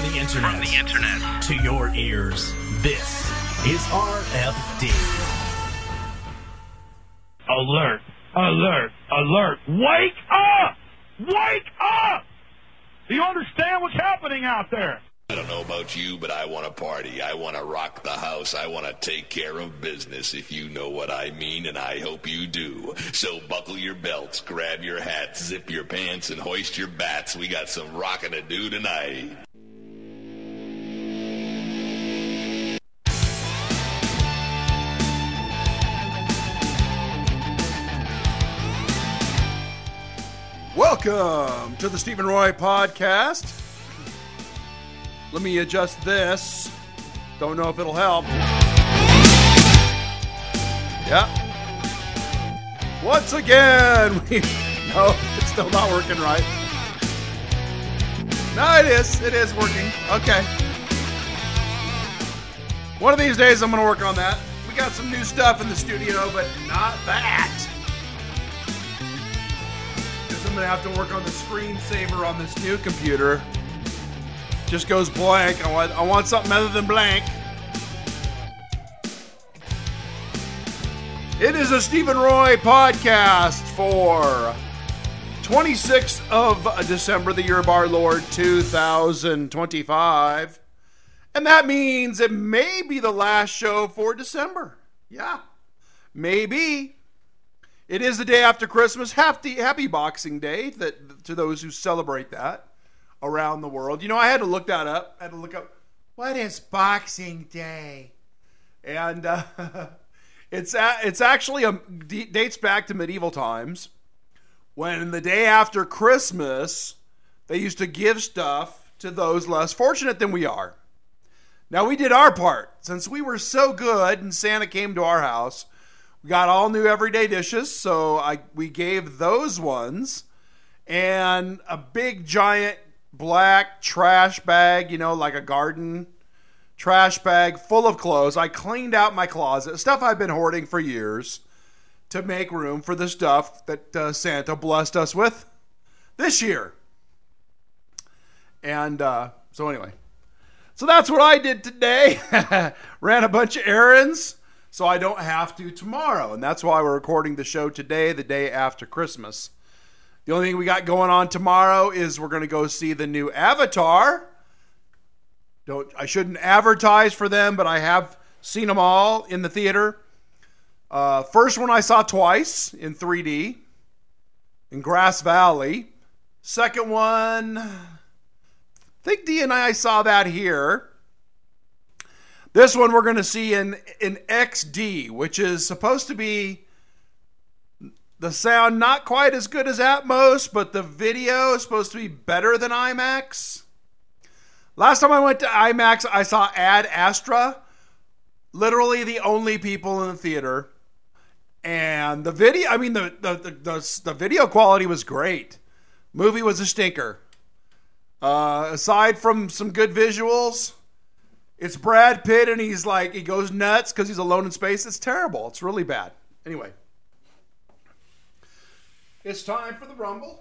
internet to your ears. This is RFD. Alert! Alert! Alert! Wake up! Wake up! Do you understand what's happening out there? I don't know about you, but I want to party. I want to rock the house. I want to take care of business, if you know what I mean, and I hope you do. So buckle your belts, grab your hats, zip your pants, and hoist your bats. We got some rockin' to do tonight. Welcome to the Stephen Roy Podcast. Let me adjust this. Don't know if it'll help. Yeah. Once again, no, it's still not working right. No, it is. It is working. Okay. One of these days, I'm going to work on that. We got some new stuff in the studio, but not that. I'm going to have to work on the screensaver on this new computer. Just goes blank. I want something other than blank. It is a Stephen Roy podcast for 26th of December, the year of our Lord, 2025. And that means it may be the last show for December. Yeah, maybe. It is the day after Christmas. Happy Boxing Day to those who celebrate that around the world. You know, I had to look that up. I had to look up, what is Boxing Day? And it's actually dates back to medieval times, when the day after Christmas, they used to give stuff to those less fortunate than we are. Now, we did our part. Since we were so good and Santa came to our house, we got all new everyday dishes, so we gave those ones, and a big giant black trash bag, you know, like a garden trash bag full of clothes. I cleaned out my closet, stuff I've been hoarding for years, to make room for the stuff that Santa blessed us with this year. And so anyway, so that's what I did today. Ran a bunch of errands, so I don't have to tomorrow. And that's why we're recording the show today, the day after Christmas. The only thing we got going on tomorrow is we're going to go see the new Avatar. I shouldn't advertise for them, but I have seen them all in the theater. First one I saw twice in 3D in Grass Valley. Second one, I think Dee and I saw that here. This one we're going to see in XD, which is supposed to be the sound not quite as good as Atmos, but the video is supposed to be better than IMAX. Last time I went to IMAX, I saw Ad Astra, literally the only people in the theater. And the video, I mean, the video quality was great. Movie was a stinker. Aside from some good visuals, it's Brad Pitt, and he goes nuts because he's alone in space. It's terrible. It's really bad. Anyway, it's time for the Rumble.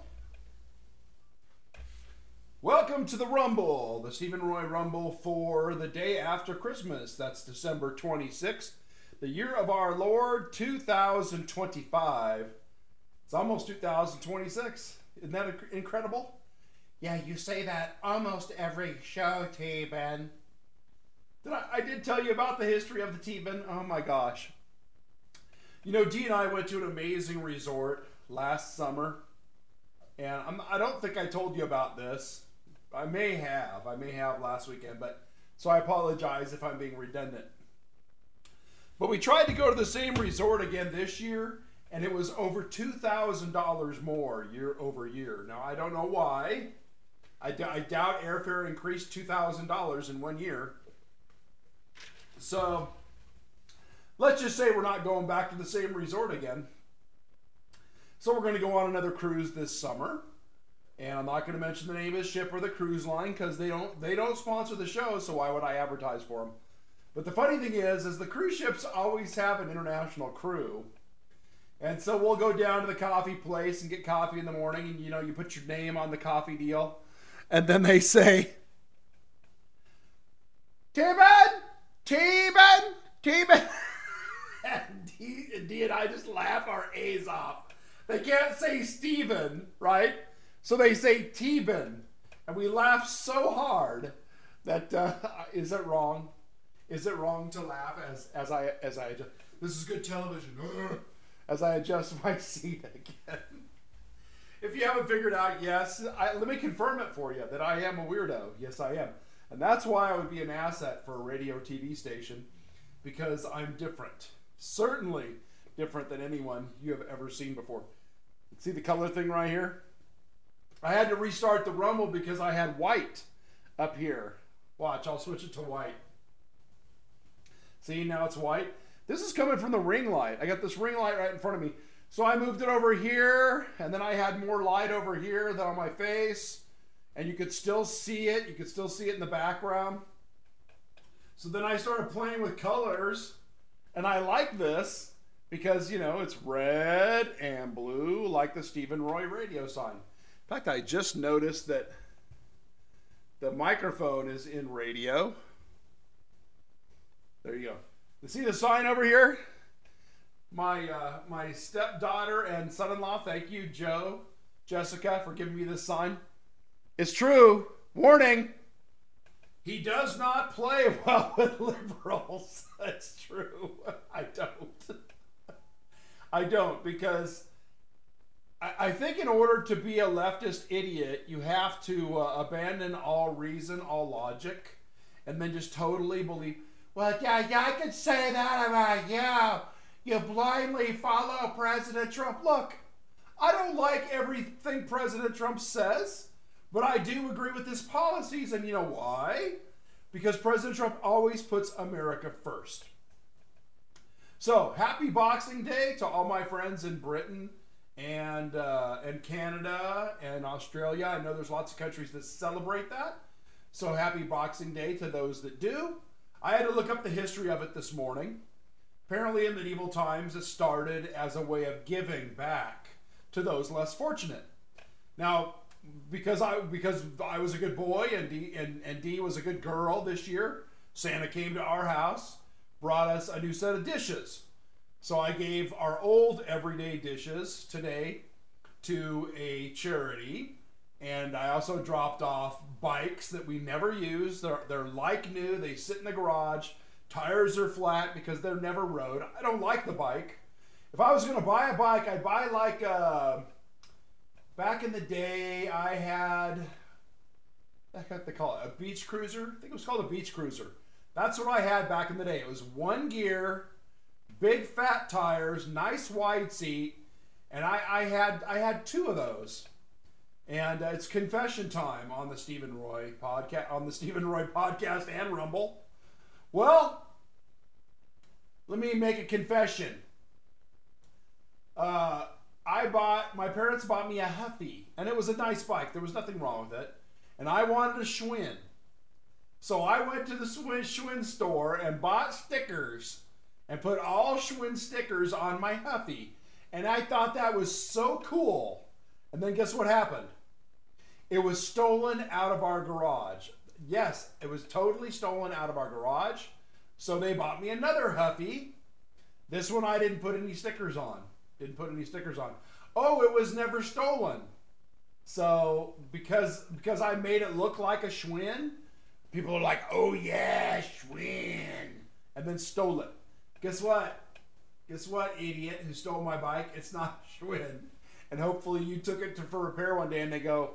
Welcome to the Rumble, the Stephen Roy Rumble for the day after Christmas. That's December 26th, the year of our Lord, 2025. It's almost 2026. Isn't that incredible? Yeah, you say that almost every show, T-Ben. I did tell you about the history of the T-Ben. Oh my gosh. You know, Dee and I went to an amazing resort last summer. And I don't think I told you about this. I may have last weekend. So I apologize if I'm being redundant. But we tried to go to the same resort again this year. And it was over $2,000 more year over year. Now, I don't know why. I doubt airfare increased $2,000 in 1 year. So, let's just say we're not going back to the same resort again. So we're going to go on another cruise this summer. And I'm not going to mention the name of the ship or the cruise line because they don't sponsor the show, so why would I advertise for them? But the funny thing is the cruise ships always have an international crew. And so we'll go down to the coffee place and get coffee in the morning, and you put your name on the coffee deal. And then they say, T-Ben! T-Ben! T-Ben! And D and I just laugh our A's off. They can't say Steven, right? So they say T-Ben. And we laugh so hard that, is it wrong? Is it wrong to laugh as I adjust? This is good television. As I adjust my seat again. If you haven't figured out, yes, let me confirm it for you that I am a weirdo. Yes, I am. And that's why I would be an asset for a radio TV station, because I'm different. Certainly different than anyone you have ever seen before. See the color thing right here? I had to restart the Rumble because I had white up here. Watch, I'll switch it to white. See, now it's white. This is coming from the ring light. I got this ring light right in front of me. So I moved it over here, and then I had more light over here than on my face. And you could still see it. You could still see it in the background. So then I started playing with colors, and I like this because, you know, it's red and blue like the Stephen Roy radio sign. In fact, I just noticed that the microphone is in radio. There you go. You see the sign over here? My stepdaughter and son-in-law, thank you, Jessica, for giving me this sign. It's true. Warning. He does not play well with liberals. That's true. I don't, because I think in order to be a leftist idiot, you have to abandon all reason, all logic, and then just totally believe, well, yeah, I could say that about you. You blindly follow President Trump. Look, I don't like everything President Trump says, but I do agree with his policies, and you know why? Because President Trump always puts America first. So, happy Boxing Day to all my friends in Britain and Canada and Australia. I know there's lots of countries that celebrate that. So, happy Boxing Day to those that do. I had to look up the history of it this morning. Apparently, in medieval times, it started as a way of giving back to those less fortunate. Now, because I was a good boy and Dee was a good girl this year, Santa came to our house, brought us a new set of dishes. So I gave our old everyday dishes today to a charity, and I also dropped off bikes that we never use. They're like new. They sit in the garage. Tires are flat because they're never rode. I don't like the bike. If I was going to buy a bike, I'd buy like back in the day, I had, what they call it, a beach cruiser. I think it was called a beach cruiser. That's what I had back in the day. It was one gear, big fat tires, nice wide seat, and I had two of those. And it's confession time on the Stephen Roy podcast, and Rumble. Well, let me make a confession. My parents bought me a Huffy, and it was a nice bike. There was nothing wrong with it. And I wanted a Schwinn. So I went to the Schwinn store and bought stickers and put all Schwinn stickers on my Huffy. And I thought that was so cool. And then guess what happened? It was stolen out of our garage. Yes, it was totally stolen out of our garage. So they bought me another Huffy. This one I didn't put any stickers on. Oh, it was never stolen. So because I made it look like a Schwinn, people are like, oh yeah, Schwinn. And then stole it. Guess what? Idiot who stole my bike? It's not Schwinn. And hopefully you took it for repair one day and they go,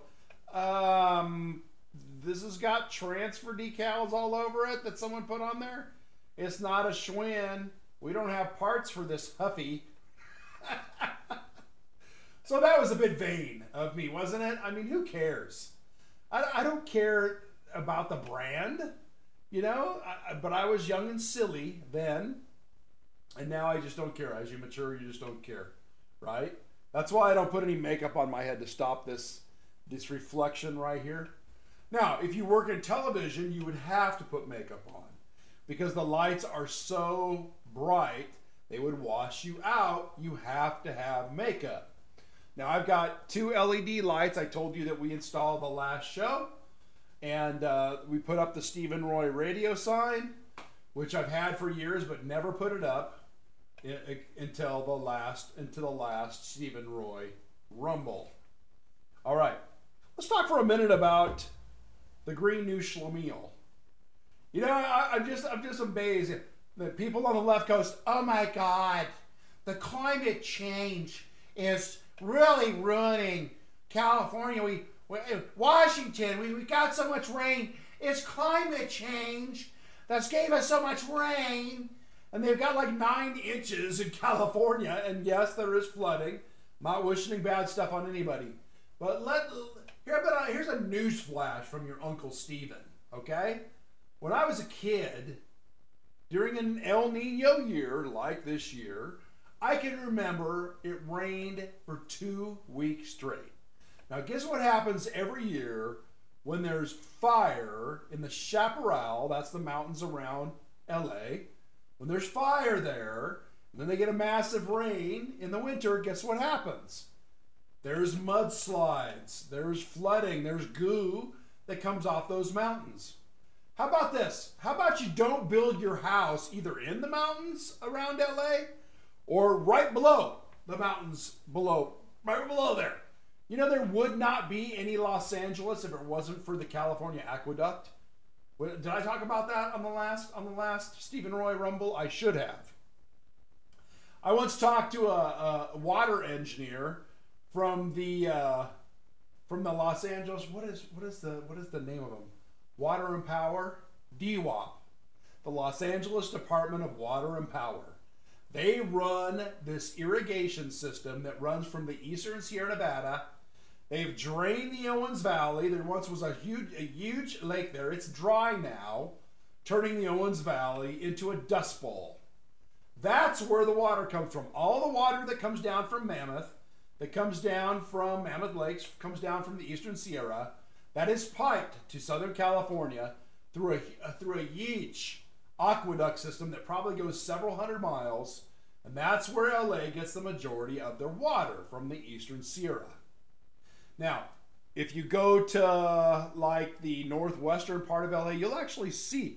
this has got transfer decals all over it that someone put on there. It's not a Schwinn. We don't have parts for this Huffy. So that was a bit vain of me, wasn't it? I mean, who cares? I don't care about the brand, you know, but I was young and silly then, and now I just don't care. As you mature, you just don't care, right? That's why I don't put any makeup on my head to stop this reflection right here. Now, if you work in television, you would have to put makeup on because the lights are so bright, they would wash you out. You have to have makeup. Now, I've got two LED lights. I told you that we installed the last show. And we put up the Stephen Roy radio sign, which I've had for years but never put it up until the last Stephen Roy Rumble. All right, let's talk for a minute about the Green New Schlemiel. You know, I'm just amazed that people on the left coast, oh my God, the climate change is really ruining California. Washington, we got so much rain. It's climate change that's gave us so much rain. And they've got like 9 inches in California. And yes, there is flooding. Not wishing bad stuff on anybody. But here's a news flash from your Uncle Stephen, okay? When I was a kid, during an El Nino year like this year, I can remember it rained for 2 weeks straight. Now, guess what happens every year when there's fire in the Chaparral, that's the mountains around LA. When there's fire there, and then they get a massive rain in the winter, guess what happens? There's mudslides, there's flooding, there's goo that comes off those mountains. How about this? How about you don't build your house either in the mountains around LA or right below the mountains right below there? You know, there would not be any Los Angeles if it wasn't for the California Aqueduct. Did I talk about that on the last Stephen Roy Rumble? I should have. I once talked to a water engineer from the Los Angeles. What is the name of them? Water and Power, DWAP, the Los Angeles Department of Water and Power. They run this irrigation system that runs from the eastern Sierra Nevada. They've drained the Owens Valley. There once was a huge lake there. It's dry now, turning the Owens Valley into a dust bowl. That's where the water comes from. All the water that comes down from Mammoth, that comes down from Mammoth Lakes, comes down from the eastern Sierra, that is piped to Southern California through a huge aqueduct system that probably goes several hundred miles, and that's where LA gets the majority of their water, from the eastern Sierra. Now, if you go to like the northwestern part of LA, you'll actually see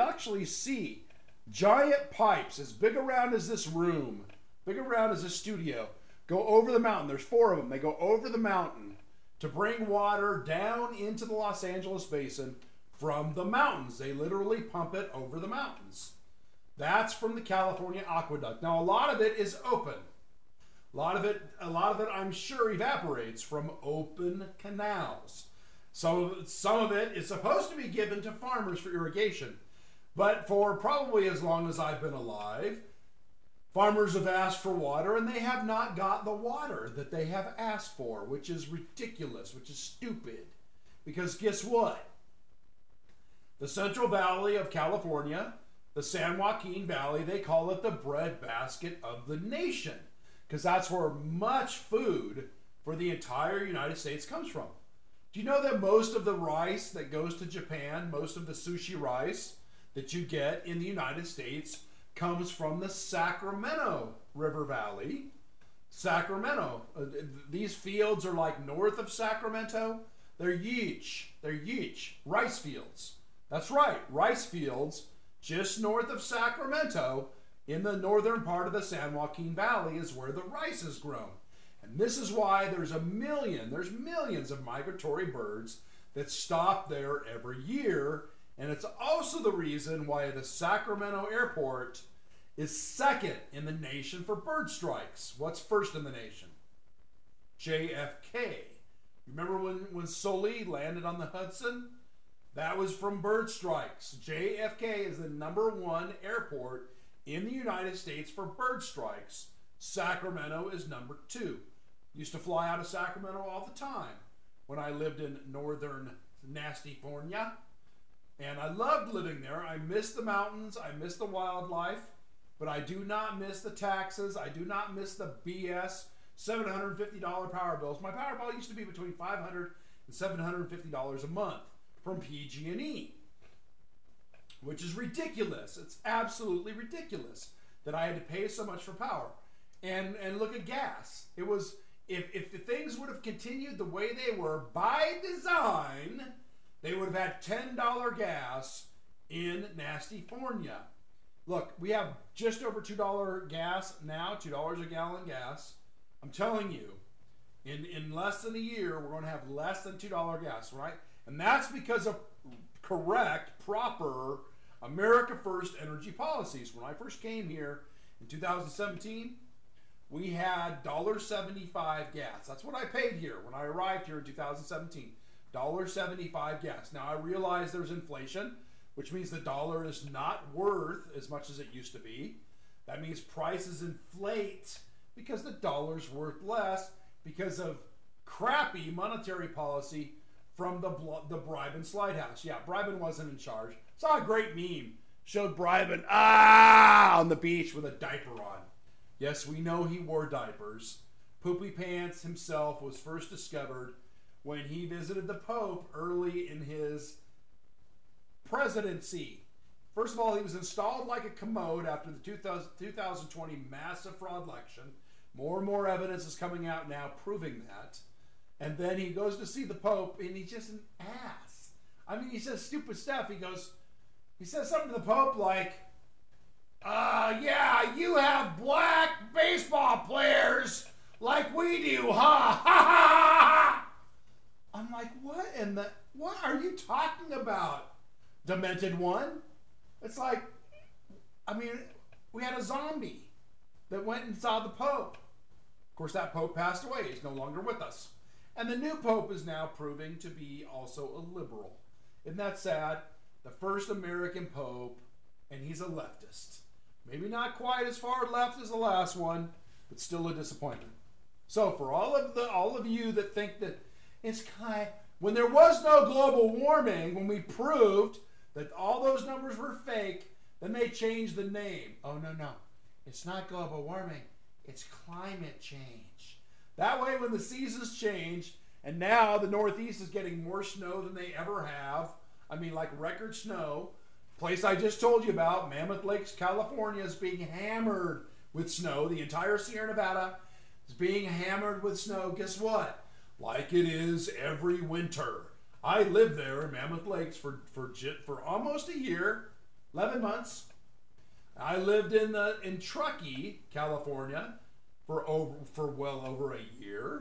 giant pipes as big around as this room, big around as this studio, go over the mountain. There's 4 of them. They go over the mountain to bring water down into the Los Angeles basin from the mountains. They literally pump it over the mountains. That's from the California Aqueduct. Now, a lot of it is open. A lot of it I'm sure evaporates from open canals. So some of it is supposed to be given to farmers for irrigation. But for probably as long as I've been alive, farmers have asked for water and they have not got the water that they have asked for, which is ridiculous, which is stupid. Because guess what? The Central Valley of California, the San Joaquin Valley, they call it the breadbasket of the nation. Because that's where much food for the entire United States comes from. Do you know that most of the rice that goes to Japan, most of the sushi rice that you get in the United States comes from the Sacramento River Valley? Sacramento. These fields are like north of Sacramento. They're huge. They're huge. Rice fields. That's right. Rice fields just north of Sacramento. In the northern part of the San Joaquin Valley is where the rice is grown. And this is why there's millions of migratory birds that stop there every year. And it's also the reason why the Sacramento airport is second in the nation for bird strikes. What's first in the nation? JFK. Remember when Sully landed on the Hudson? That was from bird strikes. JFK is the #1 airport in the United States for bird strikes. Sacramento is #2. Used to fly out of Sacramento all the time when I lived in northern Nastyfornia. And I loved living there. I miss the mountains. I miss the wildlife. But I do not miss the taxes. I do not miss the BS $750 power bills. My power bill used to be between $500 and $750 a month from PG&E. Which is ridiculous. It's absolutely ridiculous that I had to pay so much for power. And look at gas. It was, if the things would have continued the way they were by design, they would have had $10 gas in Nasty Fornia. Look, we have just over $2 gas now, $2 a gallon gas. I'm telling you, in less than a year, we're going to have less than $2 gas, right? And that's because of correct, proper America First energy policies. When I first came here in 2017, we had $1.75 gas. That's what I paid here when I arrived here in 2017. $1.75 gas. Now I realize there's inflation, which means the dollar is not worth as much as it used to be. That means prices inflate because the dollar's worth less because of crappy monetary policy from the Bribin Slide House. Yeah, Bribin wasn't in charge. Saw a great meme. Showed Bribin on the beach with a diaper on. Yes, we know he wore diapers. Poopy Pants himself was first discovered when he visited the Pope early in his presidency. First of all, he was installed like a commode after the 2020 massive fraud election. More and more evidence is coming out now proving that. And then he goes to see the Pope, and he's just an ass. I mean, he says stupid stuff. He says something to the Pope like, yeah, you have black baseball players like we do, ha ha ha. I'm like, what are you talking about, demented one? It's like, I mean, we had a zombie that went and saw the Pope. Of course, that Pope passed away. He's no longer with us. And the new Pope is now proving to be also a liberal. Isn't that sad? The first American Pope, and he's a leftist. Maybe not quite as far left as the last one, but still a disappointment. So for all of you that think that it's when there was no global warming, when we proved that all those numbers were fake, then they changed the name. Oh, no. It's not global warming. It's climate change. That way, when the seasons change, and now the Northeast is getting more snow than they ever have, I mean, like record snow. Place I just told you about, Mammoth Lakes, California, is being hammered with snow. The entire Sierra Nevada is being hammered with snow. Guess what? Like it is every winter. I lived there in Mammoth Lakes for almost a year, 11 months. I lived in Truckee, California, for well over a year.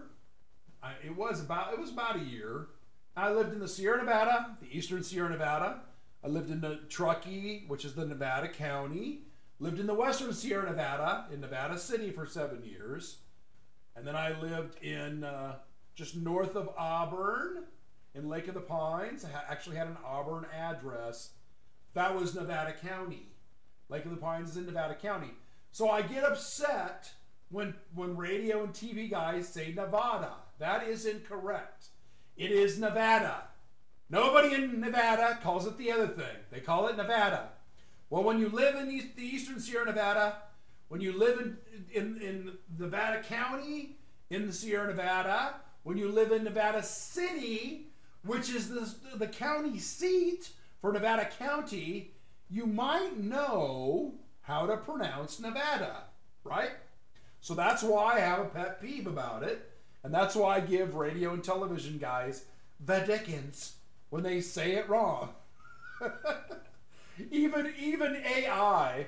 It was about a year. I lived in the Sierra Nevada, the eastern Sierra Nevada. I lived in the Truckee, which is the Nevada County. Lived in the western Sierra Nevada, in Nevada City for 7 years. And then I lived in just north of Auburn, in Lake of the Pines. I actually had an Auburn address. That was Nevada County. Lake of the Pines is in Nevada County. So I get upset when radio and TV guys say Nevada. That is incorrect. It is Nevada. Nobody in Nevada calls it the other thing. They call it Nevada. Well, when you live in the eastern Sierra Nevada, when you live in Nevada County, in the Sierra Nevada, when you live in Nevada City, which is the county seat for Nevada County, you might know how to pronounce Nevada, right? So that's why I have a pet peeve about it. And that's why I give radio and television guys the dickens when they say it wrong. even AI,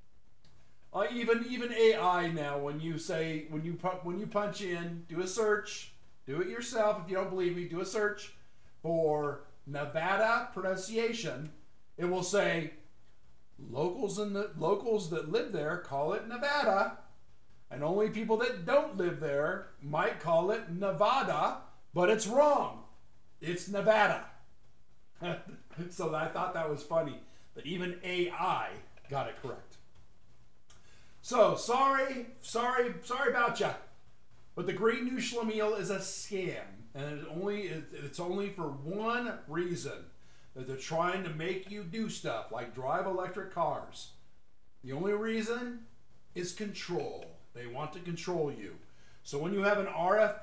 even AI now, when you punch in, do a search, do it yourself. If you don't believe me, do a search for Nevada pronunciation. It will say locals that live there call it Nevada. And only people that don't live there might call it Nevada, but it's wrong. It's Nevada. So I thought that was funny that even AI got it correct. So sorry about ya. But the Green New Schlemiel is a scam, and it's only for one reason, that they're trying to make you do stuff like drive electric cars. The only reason is control. They want to control you. So when you have an RF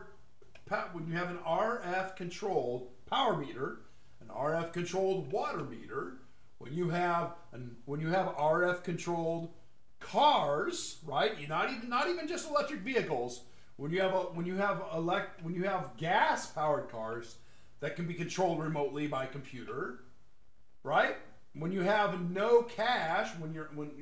controlled power meter, an RF controlled water meter, when you have RF controlled cars, right? Not even just electric vehicles. When you have gas powered cars, that can be controlled remotely by computer, right? When you have no cash, when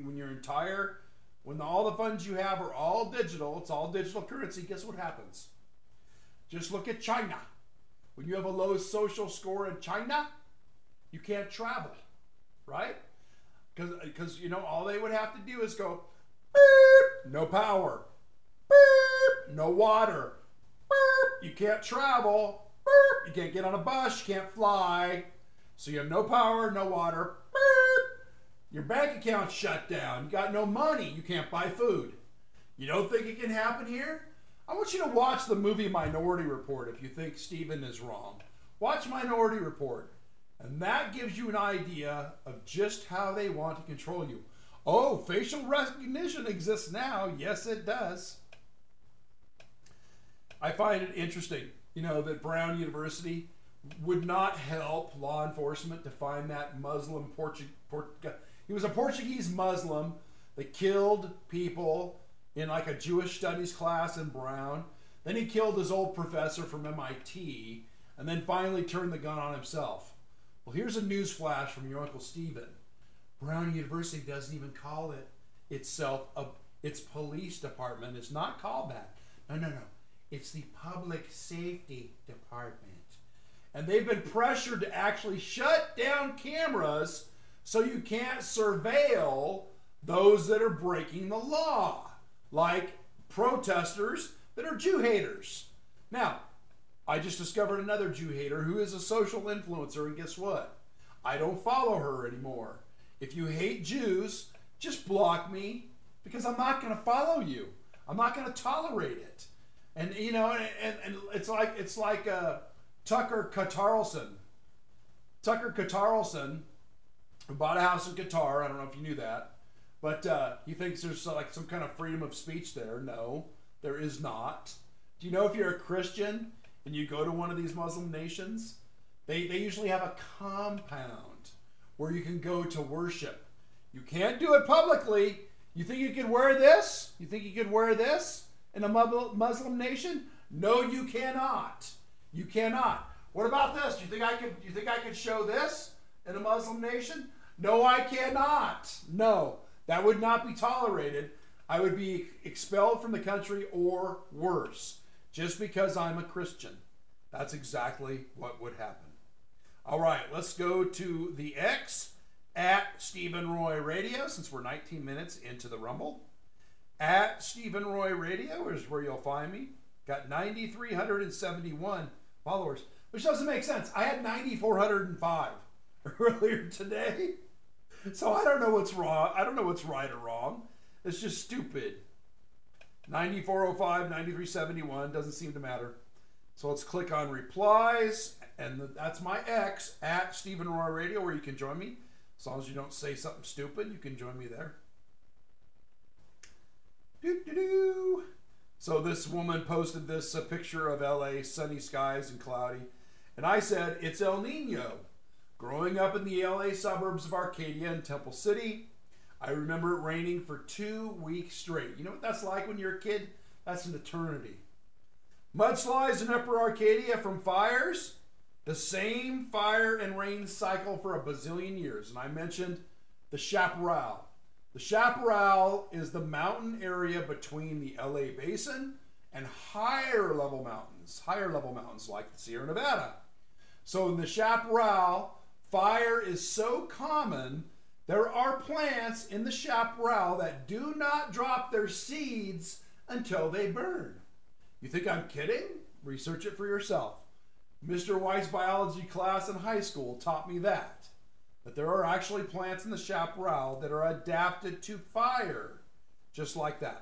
all the funds you have are all digital, it's all digital currency, guess what happens? Just look at China. When you have a low social score in China, you can't travel, right? Because all they would have to do is go, beep, no power, beep, no water, beep, you can't travel, beep, you can't get on a bus, you can't fly, so you have no power, no water, beep, your bank account's shut down, you got no money, you can't buy food. You don't think it can happen here? I want you to watch the movie Minority Report if you think Stephen is wrong. Watch Minority Report. And that gives you an idea of just how they want to control you. Oh, facial recognition exists now. Yes, it does. I find it interesting, that Brown University would not help law enforcement to find that Muslim he was a Portuguese Muslim that killed people in like a Jewish studies class in Brown. Then he killed his old professor from MIT, and then finally turned the gun on himself. Well, here's a news flash from your Uncle Stephen. Brown University doesn't even call it itself its police department. It's not called that. No. It's the public safety department. And they've been pressured to actually shut down cameras so you can't surveil those that are breaking the law, like protesters that are Jew haters. Now, I just discovered another Jew hater who is a social influencer, and guess what? I don't follow her anymore. If you hate Jews, just block me, because I'm not going to follow you. I'm not going to tolerate it. And and it's like Tucker Carlson. Tucker Carlson, who bought a house in Qatar. I don't know if you knew that, but he thinks there's like some kind of freedom of speech there. No, there is not. Do you know if you're a Christian and you go to one of these Muslim nations, they usually have a compound where you can go to worship. You can't do it publicly. You think you can wear this? You think you could wear this in a Muslim nation? No, you cannot. You cannot. What about this? Do you think I could show this in a Muslim nation? No, I cannot. No, that would not be tolerated. I would be expelled from the country or worse, just because I'm a Christian. That's exactly what would happen. All right, let's go to the X at Stephen Roy Radio, since we're 19 minutes into the Rumble. At Stephen Roy Radio is where you'll find me. Got 9,371 followers, which doesn't make sense. I had 9,405 earlier today. So I don't know what's wrong. I don't know what's right or wrong. It's just stupid. 9405, 9371, doesn't seem to matter. So let's click on replies, and that's my X, at Stephen Roy Radio, where you can join me. As long as you don't say something stupid, you can join me there. Doo-doo-doo. So this woman posted this picture of LA, sunny skies and cloudy. And I said, it's El Nino. Growing up in the LA suburbs of Arcadia and Temple City, I remember it raining for 2 weeks straight. You know what that's like when you're a kid? That's an eternity. Mudslides in Upper Arcadia from fires. The same fire and rain cycle for a bazillion years. And I mentioned the Chaparral. The Chaparral is the mountain area between the LA Basin and higher level mountains like the Sierra Nevada. So in the Chaparral, fire is so common, there are plants in the Chaparral that do not drop their seeds until they burn. You think I'm kidding? Research it for yourself. Mr. White's biology class in high school taught me that there are actually plants in the Chaparral that are adapted to fire, just like that.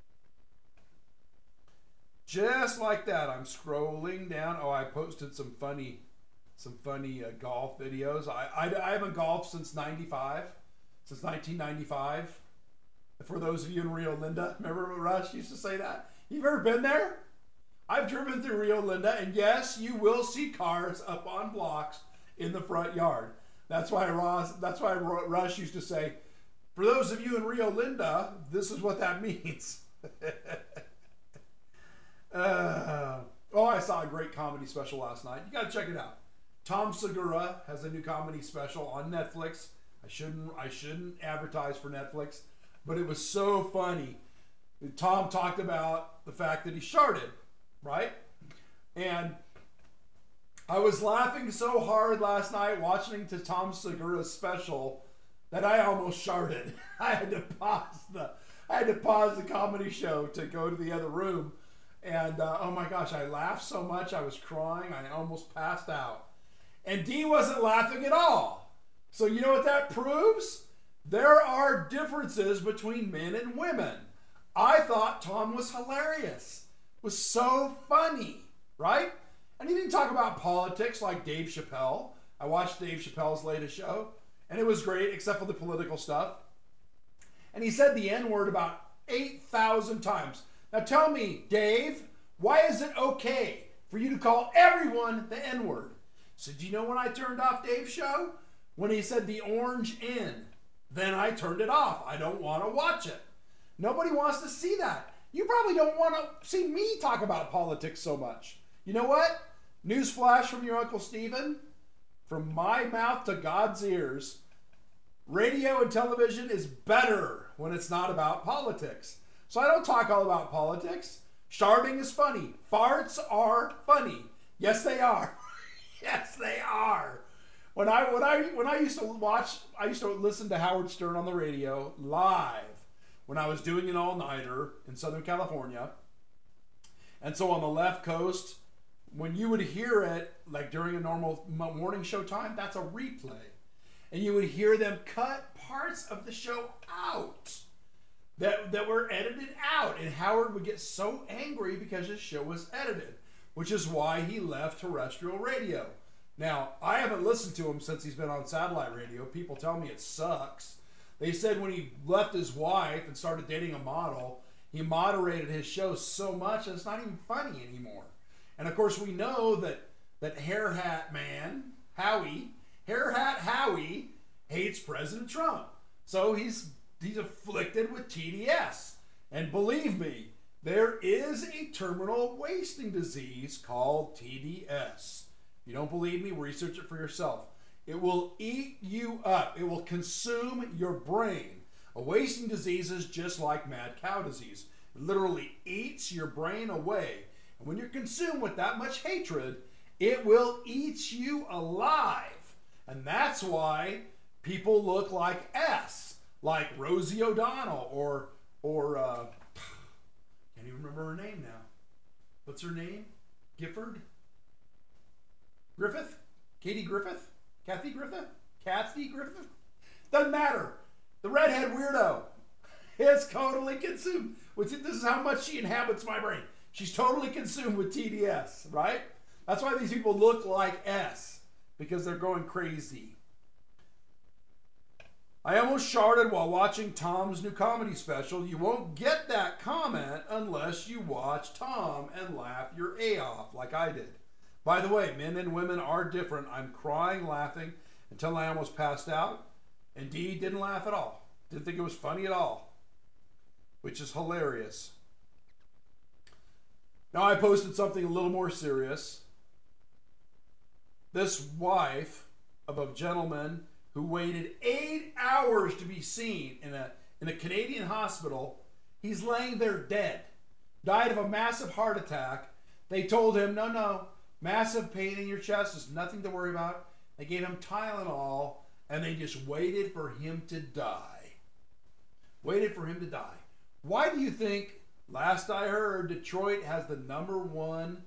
Just like that. I'm scrolling down. Oh, I posted some funny golf videos. I haven't golfed since 1995. For those of you in Rio Linda, remember Rush used to say that? You've ever been there? I've driven through Rio Linda, and yes, you will see cars up on blocks in the front yard. That's why Rush used to say, for those of you in Rio Linda, this is what that means. Oh, I saw a great comedy special last night. You got to check it out. Tom Segura has a new comedy special on Netflix. I shouldn't advertise for Netflix, but it was so funny. Tom talked about the fact that he sharted, right? And I was laughing so hard last night watching to Tom Segura's special that I almost sharted. I had to pause the comedy show to go to the other room. And oh my gosh, I laughed so much I was crying. I almost passed out. And Dee wasn't laughing at all. So you know what that proves? There are differences between men and women. I thought Tom was hilarious. Was so funny, right? And he didn't talk about politics like Dave Chappelle. I watched Dave Chappelle's latest show, and it was great, except for the political stuff. And he said the N-word about 8,000 times. Now tell me, Dave, why is it okay for you to call everyone the N-word? So do you know when I turned off Dave's show? When he said the orange N. Then I turned it off. I don't want to watch it. Nobody wants to see that. You probably don't want to see me talk about politics so much. You know what? Newsflash from your Uncle Stephen. From my mouth to God's ears. Radio and television is better when it's not about politics. So I don't talk all about politics. Sharding is funny. Farts are funny. Yes, they are. Yes, they are. When I used to watch, I used to listen to Howard Stern on the radio live when I was doing an all-nighter in Southern California. And so on the left coast, when you would hear it, like during a normal morning show time, that's a replay. And you would hear them cut parts of the show out that were edited out. And Howard would get so angry because his show was edited, which is why he left terrestrial radio. Now, I haven't listened to him since he's been on satellite radio. People tell me it sucks. They said when he left his wife and started dating a model, he moderated his show so much that it's not even funny anymore. And of course, we know that Hair Hat Man, Hair Hat Howie, hates President Trump. So he's afflicted with TDS. And believe me, there is a terminal wasting disease called TDS. If you don't believe me, research it for yourself. It will eat you up. It will consume your brain. A wasting disease is just like mad cow disease. It literally eats your brain away. And when you're consumed with that much hatred, it will eat you alive. And that's why people look like S, like Rosie O'Donnell or can't even remember her name now. What's her name? Gifford? Griffith? Katie Griffith? Kathy Griffith? Kathy Griffith? Doesn't matter. The redhead weirdo is totally consumed. This is how much she inhabits my brain. She's totally consumed with TDS, right? That's why these people look like S, because they're going crazy. I almost sharded while watching Tom's new comedy special. You won't get that comment unless you watch Tom and laugh your A off like I did. By the way, men and women are different. I'm crying, laughing until I almost passed out. And Dee didn't laugh at all. Didn't think it was funny at all, which is hilarious. Now I posted something a little more serious. This wife of a gentleman who waited 8 hours to be seen in a Canadian hospital, he's laying there dead. Died of a massive heart attack. They told him, no, massive pain in your chest is nothing to worry about. They gave him Tylenol, and they just waited for him to die. Waited for him to die. Why do you think, last I heard, Detroit has the number one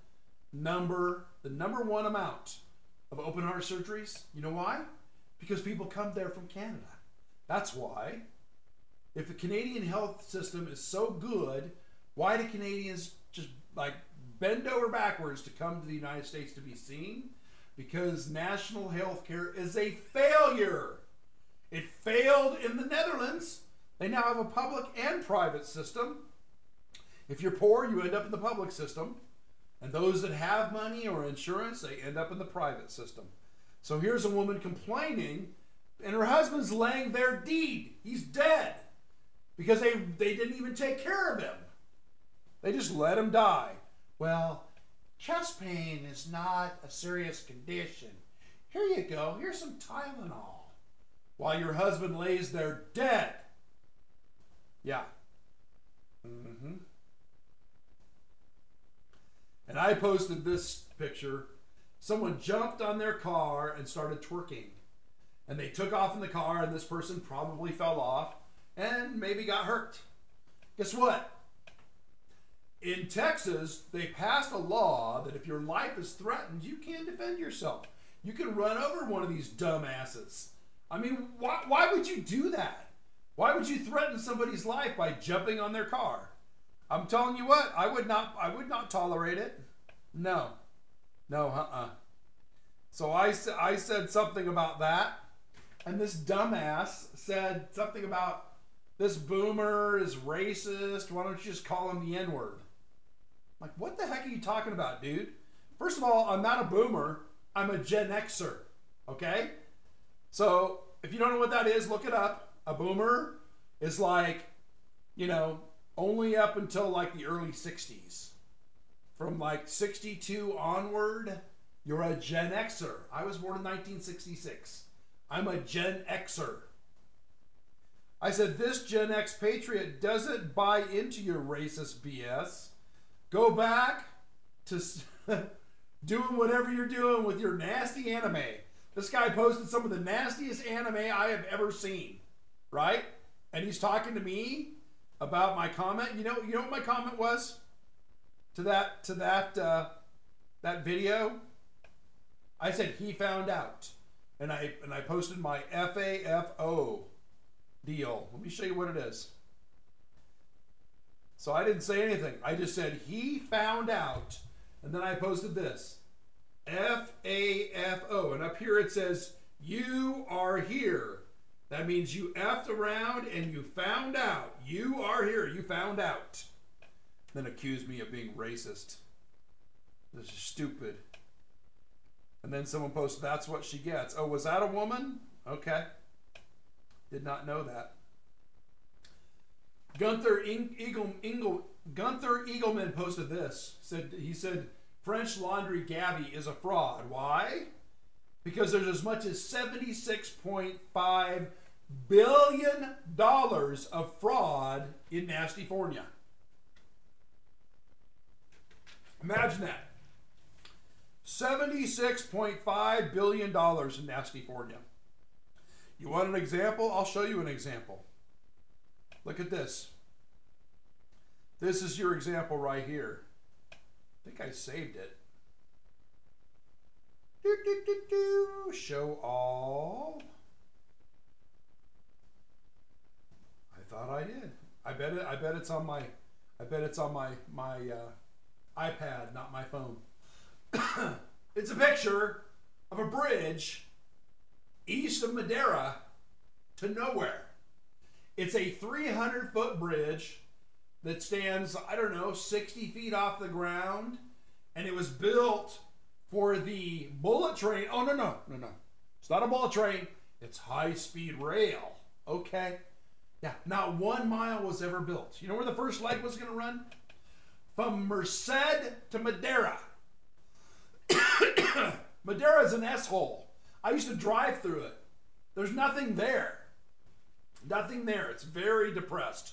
amount of open heart surgeries? You know why? Because people come there from Canada. That's why. If the Canadian health system is so good, why do Canadians just bend over backwards to come to the United States to be seen? Because national health care is a failure. It failed in the Netherlands. They now have a public and private system. If you're poor, you end up in the public system. And those that have money or insurance, they end up in the private system. So here's a woman complaining, and her husband's laying there dead. He's dead. Because they didn't even take care of him. They just let him die. Well, chest pain is not a serious condition. Here you go. Here's some Tylenol. While your husband lays there dead. Yeah. Mm-hmm. And I posted this picture. Someone jumped on their car and started twerking. And they took off in the car, and this person probably fell off and maybe got hurt. Guess what? In Texas, they passed a law that if your life is threatened, you can defend yourself. You can run over one of these dumbasses. I mean, why would you do that? Why would you threaten somebody's life by jumping on their car? I'm telling you what, I would not tolerate it. No. So I said something about that, and this dumbass said something about this boomer is racist. Why don't you just call him the N-word? Like, what the heck are you talking about, dude? First of all, I'm not a boomer. I'm a Gen Xer, okay? So, if you don't know what that is, look it up. A boomer is like, only up until like the early 60s. From like 62 onward, you're a Gen Xer. I was born in 1966. I'm a Gen Xer. I said, this Gen X patriot doesn't buy into your racist BS. Go back to doing whatever you're doing with your nasty anime. This guy posted some of the nastiest anime I have ever seen, right? And he's talking to me about my comment. You know what my comment was to that video? I said he found out, and I posted my FAFO deal. Let me show you what it is. So I didn't say anything. I just said he found out, and then I posted this. FAFO, and up here it says you are here. That means you effed around and you found out. You are here. You found out. Then accused me of being racist. This is stupid. And then someone posted, that's what she gets. Oh, was that a woman? Okay. Did not know that. Gunther Eagleman posted this. He said, French Laundry Gabby is a fraud. Why? Because there's as much as $76.5 billion of fraud in Nastyfornia. Imagine that. $76.5 billion in Nastyfornia. You want an example? I'll show you an example. Look at this. This is your example right here. I think I saved it. Show all. I thought I did. I bet it's on my iPad, not my phone. It's a picture of a bridge east of Madeira to nowhere. It's a 300-foot bridge that stands, 60 feet off the ground, and it was built for the bullet train. Oh, no. It's not a bullet train. It's high-speed rail. Okay? Yeah, not 1 mile was ever built. You know where the first leg was going to run? From Merced to Madeira. Madeira is an S-hole. I used to drive through it. There's nothing there. Nothing there. It's very depressed.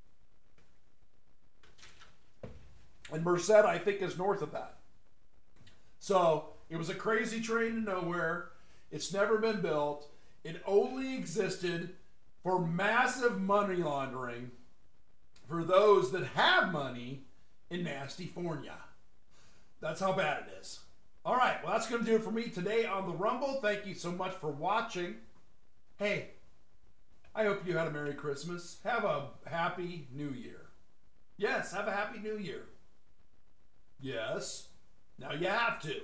And Merced, I think, is north of that. So, it was a crazy train to nowhere. It's never been built. It only existed for massive money laundering for those that have money in Nastyfornia. That's how bad it is. All right, well, that's going to do it for me today on the Rumble. Thank you so much for watching. Hey, I hope you had a Merry Christmas. Have a Happy New Year. Yes, have a Happy New Year. Yes. Now you have to.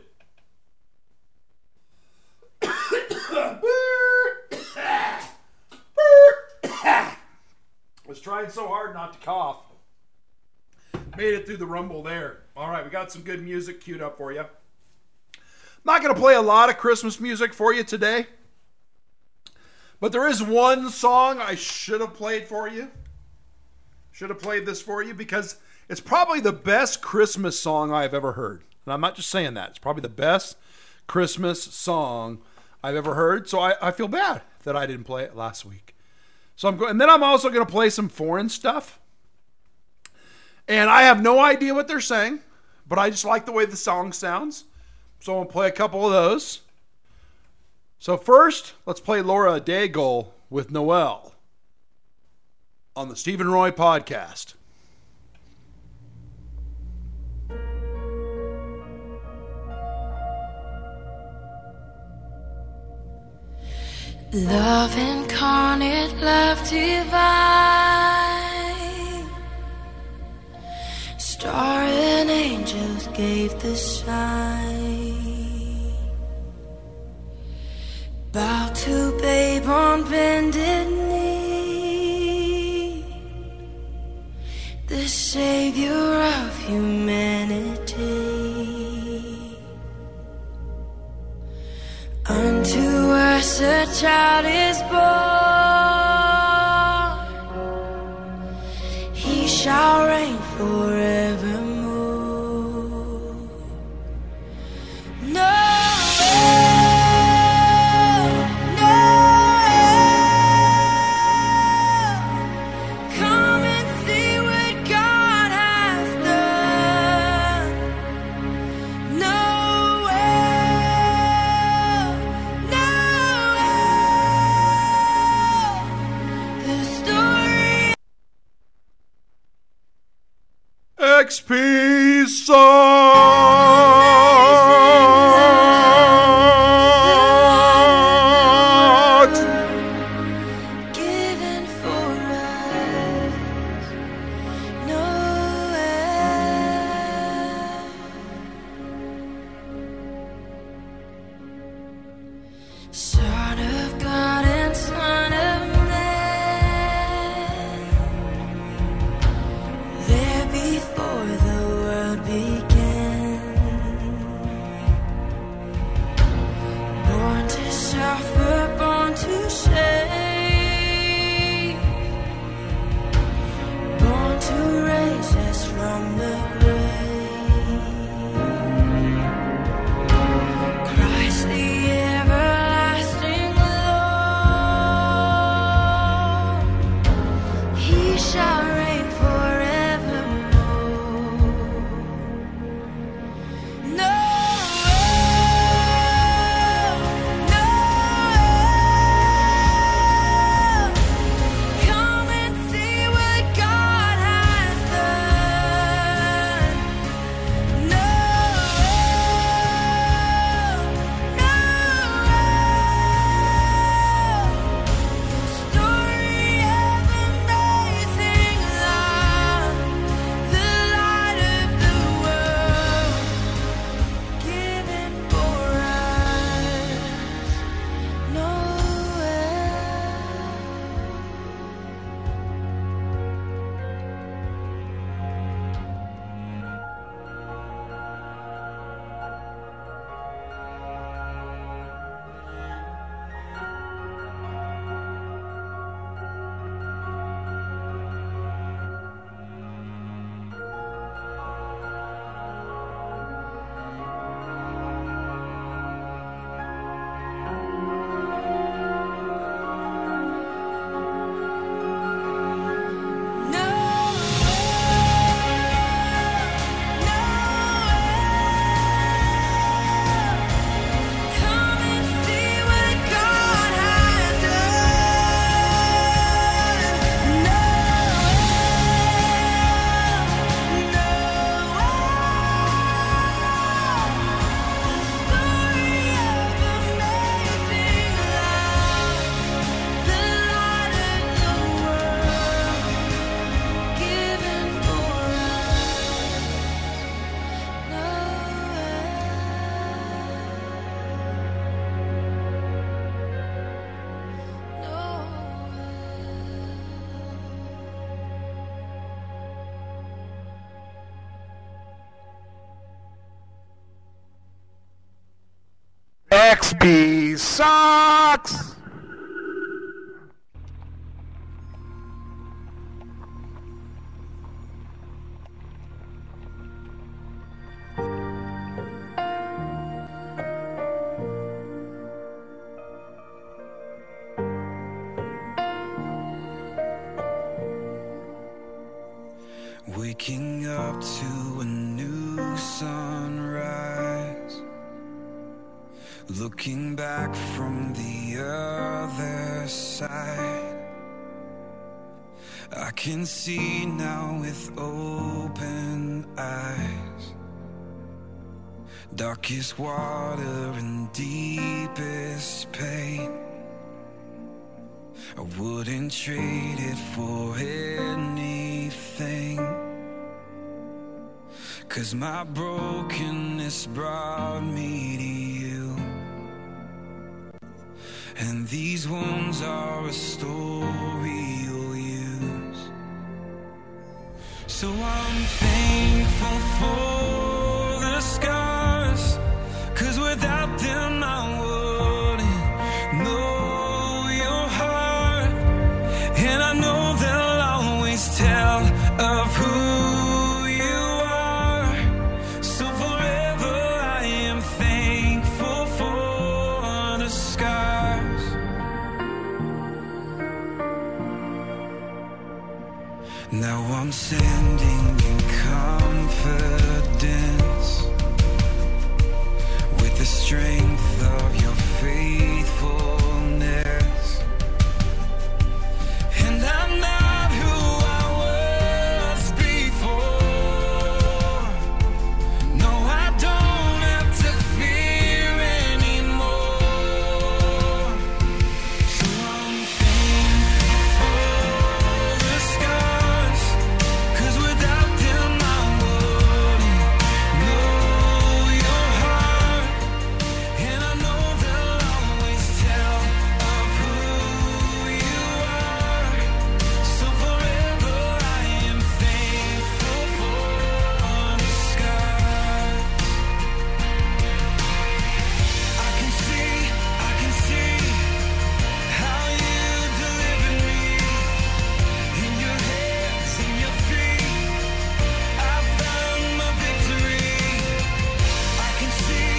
Was trying so hard not to cough. Made it through the Rumble there. All right, we got some good music queued up for you. Not going to play a lot of Christmas music for you today. But there is one song I should have played for you. Should have played this for you because it's probably the best Christmas song I've ever heard. And I'm not just saying that. It's probably the best Christmas song I've ever heard. So I feel bad that I didn't play it last week. So and then I'm also going to play some foreign stuff. And I have no idea what they're saying, but I just like the way the song sounds. So I'm going to play a couple of those. So first, let's play Laura Daigle with Noel on the Stephen Roy Podcast. Love incarnate, love divine, star and angels gave the sign. Bow to babe on bended knee, the savior of humanity. Unto us a child is born, he shall reign forevermore. Come and see what God has done. The story. XP sucks. Given for us, Noel. Son of God and Son of Man, there before the world began, born to suffer, born to save, born to raise us from the grave. Christ the everlasting Lord, he shall reign forevermore. Come and see what God has done. Story of amazing love, the light of the world, given for us, come and see what God has done. Story of amazing love, the light of the world, given for XP sucks. to a new sunrise. Looking back from the other side, I can see now with open eyes. Darkest water and deepest pain, I wouldn't trade it for anything. 'Cause my brokenness brought me to you, and these wounds are a story you'll use. So I'm thankful for the scars, 'cause without them I wouldn't know your heart. And I know they'll always tell of who you are. So forever I am thankful for the scars. Now I'm standing in confidence, with the strength of your faithfulness. And I'm not who I was before. No, I don't have to fear anymore. So I'm thankful for the scars, 'cause without them I wouldn't know your heart. And I know they'll always tell of who you are. So forever I am thankful for the scars. I can see how you delivered me. In your hands, in your feet, I found my victory. I can see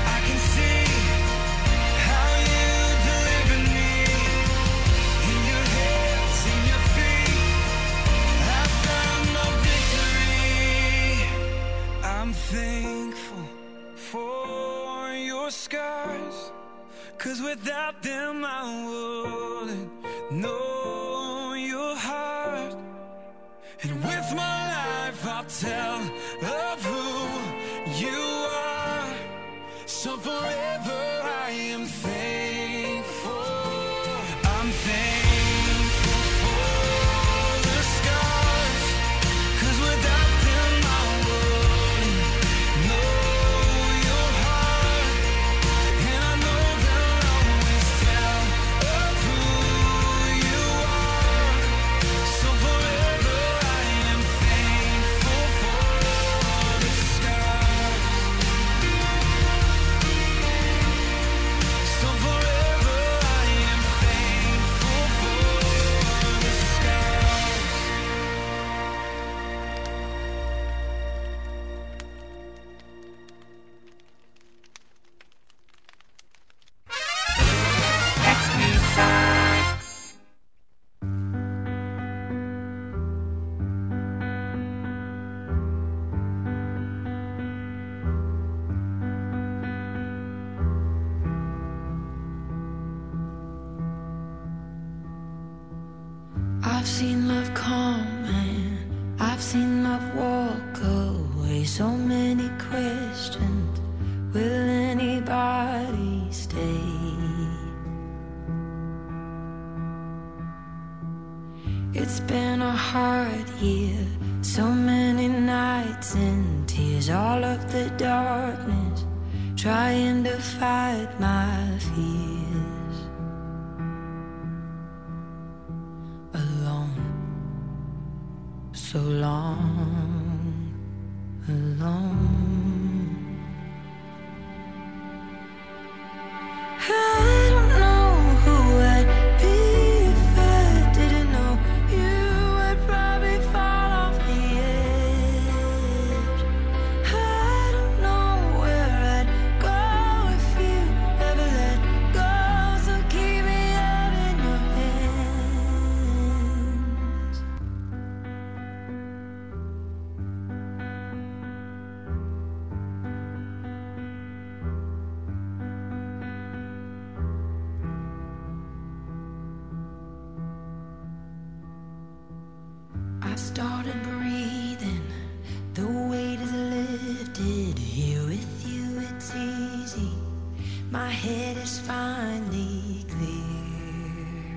how you delivered me. In your hands, in your feet, I found my victory. I'm thankful for your scars, 'cause without them I wouldn't know your heart. And with my life I'll tell of who you are. So forever I am thankful. I'm thankful for the scars, 'cause without them I wouldn't know your heart. And I know they'll always tell of who you are. So forever I am thankful for the scars. So forever I am thankful for the scars. I've seen love come and I've seen love walk away. So many questions, will anybody stay? It's been a hard year, so many nights and tears, all of the darkness, trying to fight my fears. Alone, so long, alone. I don't know who I'd be if I didn't know you. I'd probably fall off the edge. I don't know where I'd go if you ever let go. So keep me out in your hands. started breathing, the weight is lifted. Here with you it's easy, my head is finally clear.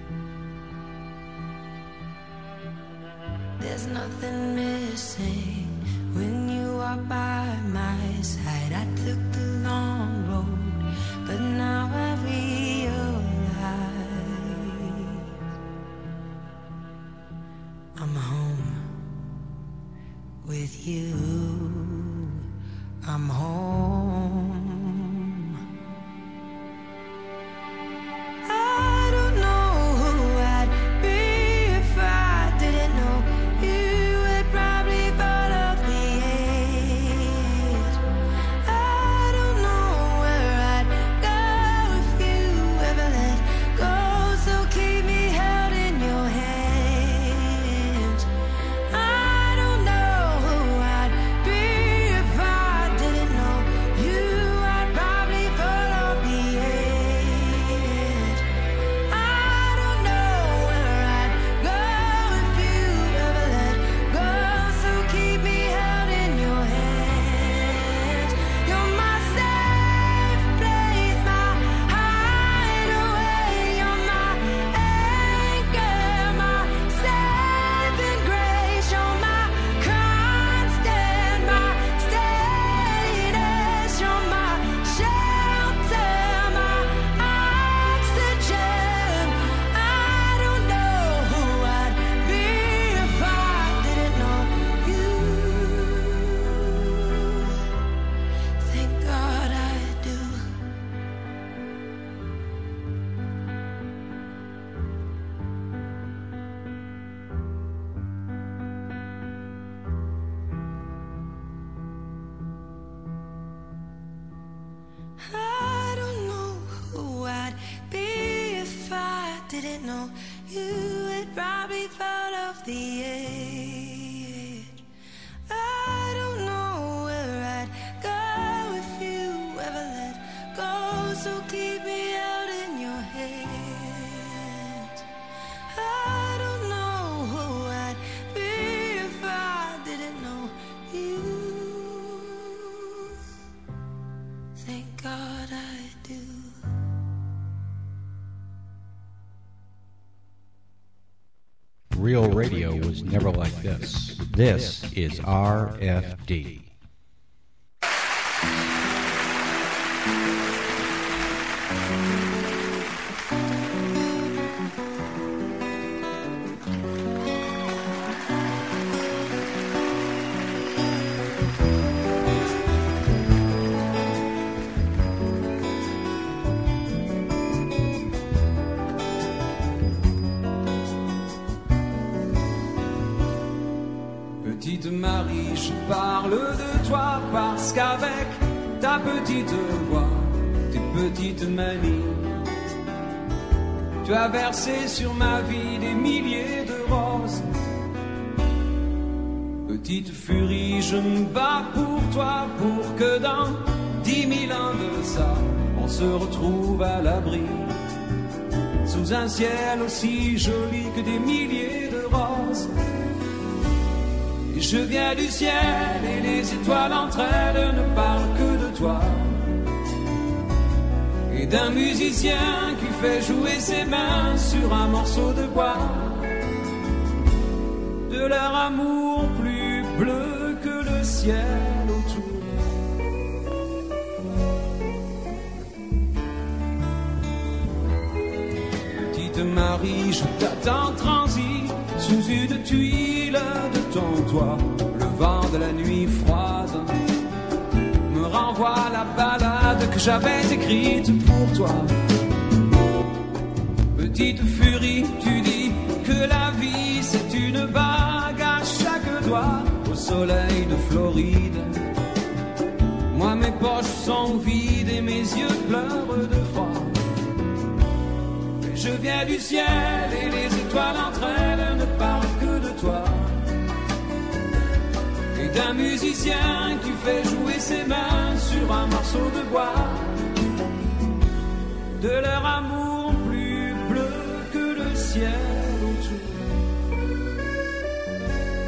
There's nothing missing when you are by my side. I took the long road, but now I realize I'm home with you. I'm home. I don't know who I'd be if I didn't know you. Had probably fall off the edge. I don't know where I'd go if you ever let go. So keep me held in your hands. I don't know who I'd be if I didn't know you. I'd probably fall off the edge. I don't know where I'd go if you ever let go. So keep me held in your hands. You're my safe place, my hideaway. You're my anchor, my saving grace. You're my constant, my steadiness. You're my shelter, my oxygen. I don't know who I'd be if I didn't know you. Thank God I do. I don't know who I'd be if I didn't know you. Had probably fall off the edge. I don't know where I'd go if you ever let go. So keep me out in your hands. I don't know who I'd be if I didn't know you. Thank God I do. Real radio was never like this. This is RFD. Petite Marie, je parle de toi parce qu'avec ta petite voix, tes petites manies, tu as versé sur ma vie des milliers de roses. Petite furie, je me bats pour toi, pour que dans 10 000 ans de ça, on se retrouve à l'abri, sous un ciel aussi joli que des milliers de roses. Je viens du ciel et les étoiles entre elles ne parlent que de toi et d'un musicien qui fait jouer ses mains sur un morceau de bois, de leur amour plus bleu que le ciel autour. Petite Marie, je t'attends transi sous une tuile de ton toit. Le vent de la nuit froide me renvoie la ballade que j'avais écrite pour toi. Petite furie, tu dis que la vie c'est une bague à chaque doigt au soleil de Floride. Moi mes poches sont vides et mes yeux pleurent de froid. Je viens du ciel et les étoiles entre elles ne parlent que de toi et d'un musicien qui fait jouer ses mains sur un morceau de bois, de leur amour plus bleu que le ciel autour.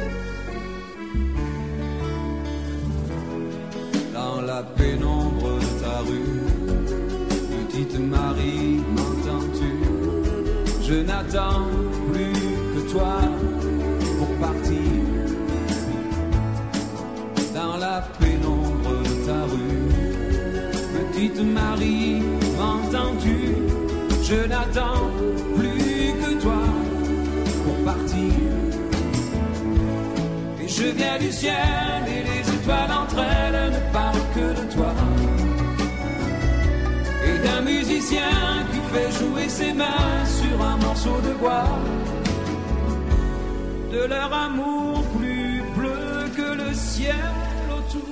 Petite Marie, m'entends-tu? Je n'attends plus que toi pour partir dans la pénombre de ta rue. Petite Marie, m'entends-tu? Je n'attends plus que toi pour partir. Et je viens du ciel et les étoiles entre elles ne parlent que de toi. Et d'un musicien qui fait jouer ses mains sur un morceau de bois. De leur amour plus bleu que le ciel autour.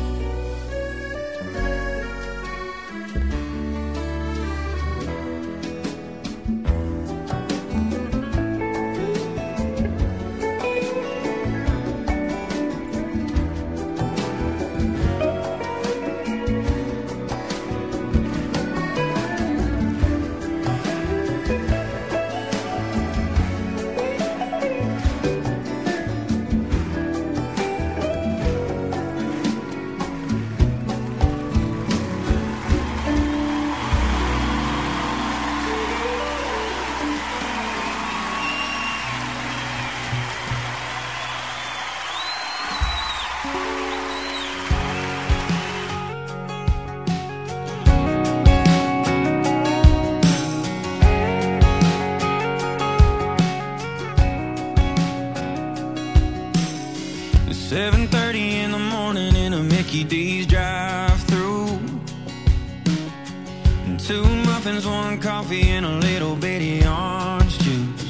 Mickey D's drive-through. 2 muffins, 1 coffee, and a little bitty orange juice.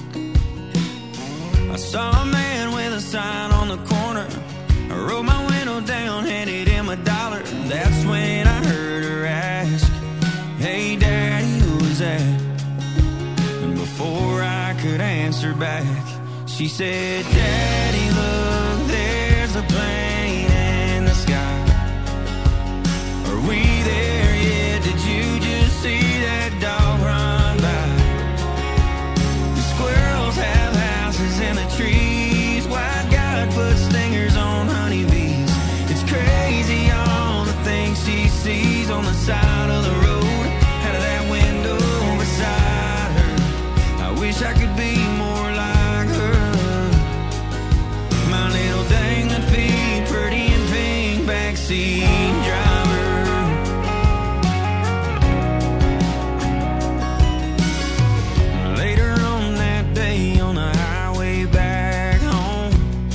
I saw a man with a sign on the corner. I rolled my window down, handed him $1. That's when I heard her ask, "Hey Daddy, who's that?" And before I could answer back, she said, "Daddy, look, there's a plane in the sky. Are we there yet? Did you just see that dog run by? The squirrels have houses in the trees. White God put stingers on honeybees. It's crazy all the things she sees on the side of the road, out of that window beside her. I wish I could be more like her. My little dangling feet, pretty and pink, backseat driver." Later on that day on the highway back home,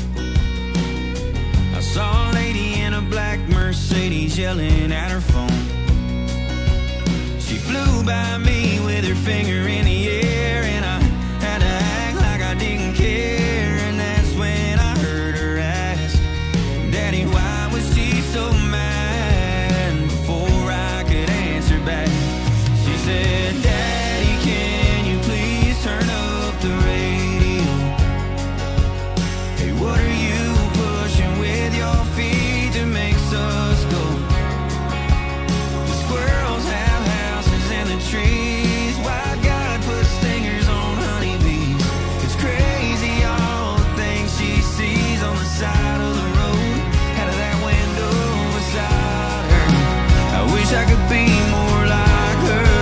I saw a lady in a black Mercedes yelling at her phone. She flew by me with her finger in the air, and I had to act like I didn't care. And that's when I heard her ask, "Daddy, why was she so mad?" Before I could answer back, she said, "Daddy, can you please turn up the radio? Hey, what are you pushing with your feet that makes us go? The squirrels have houses in the trees. Why God put stingers on honeybees? It's crazy all the things she sees on the side of the road, out of that window beside her. I wish I could be more like her.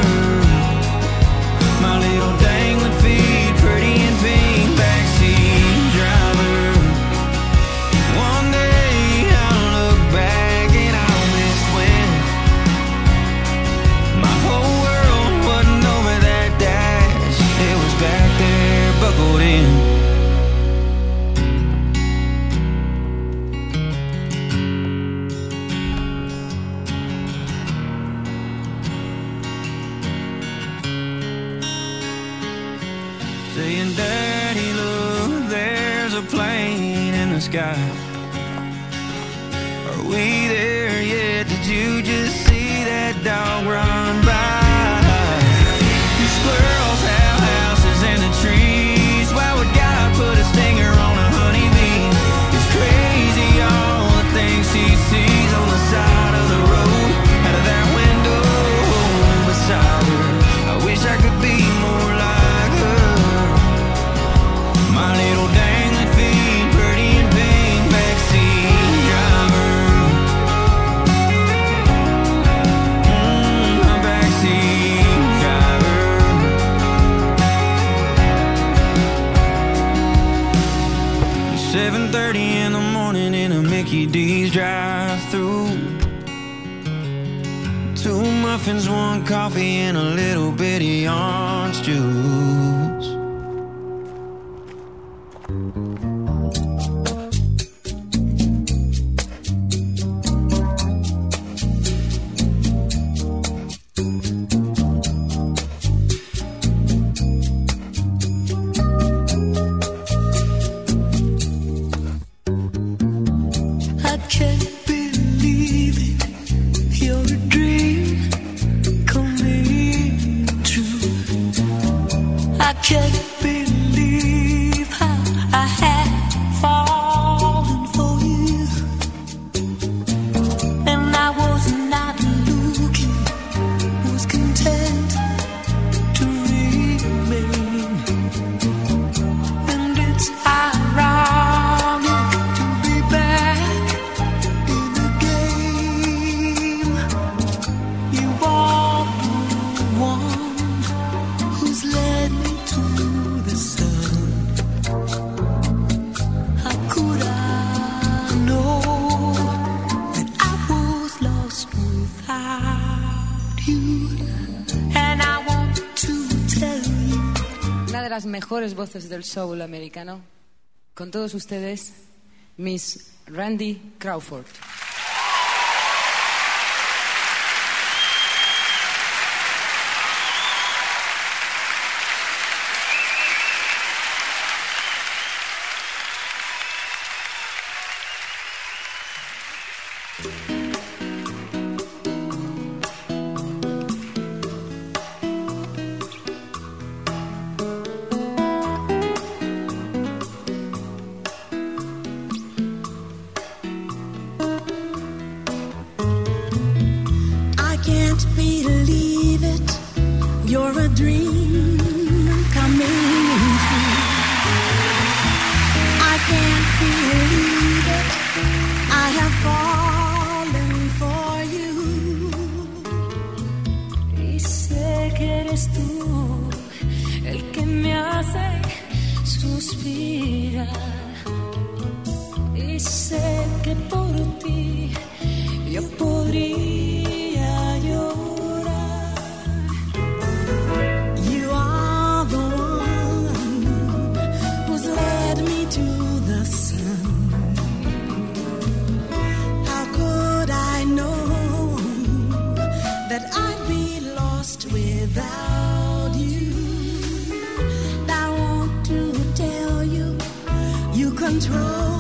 My little dangling feet, pretty and pink, backseat driver. One day I'll look back and I'll miss when my whole world wasn't over that dash. It was back there, buckled in. Saying, "Daddy, look, there's a plane in the sky. Are we there yet? Did you just see that dog run by? The squirrels have houses in the trees. Why would God put a stinger on a honeybee? It's crazy all the things she sees on the side of the road, out of that window beside her. I wish I could be more like her. My little dangling feet, pretty and pink, backseat driver. My D's drive-through. 2 muffins, 1 coffee, and a little bitty orange juice. I can't believe it. You're a dream coming true. I can't believe how I had fallen for you, and I was not looking, was content to remain, and it's ironic to be back in the game. You are the one who's led me to the sun. How could I know that I was lost without you? And I want to tell you. Una de las mejores voces del soul americano. Con todos ustedes, Miss Randy Crawford. I can't believe it. You're a dream coming true. I can't believe it. I have fallen for you. Y sé que eres tú el que me hace suspirar. Y sé que por ti yo podría llorar. You are the one who's led me to the sun. How could I know that I'd be lost without you? I want to tell you, you control